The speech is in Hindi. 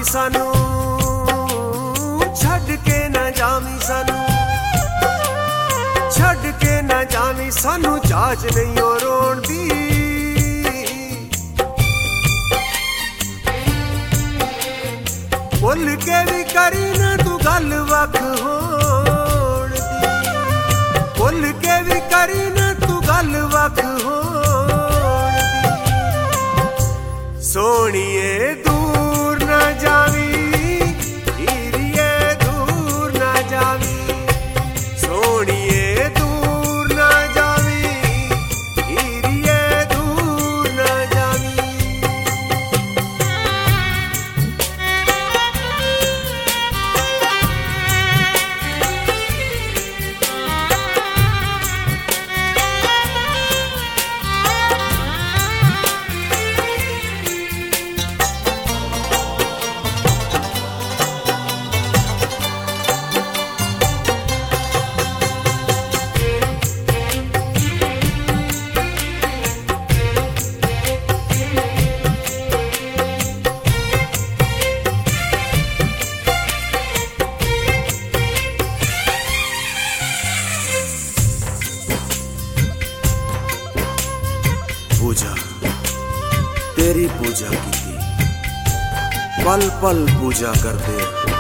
सानू, छड़ के न जावी सानू, छड़ के न जावी सानू, जाच नहीं हो रोण दी। भुल के भी करी न तू गल वख होण दी, भुल के भी करी न तू गल वख होण दी। सोहणीए दूर न जावी, हीरिए दूर न जावी, सोहणीए दूर न जावी, हीरिए दूर न जावी। पूजा तेरी पूजा की, पल पल पूजा करते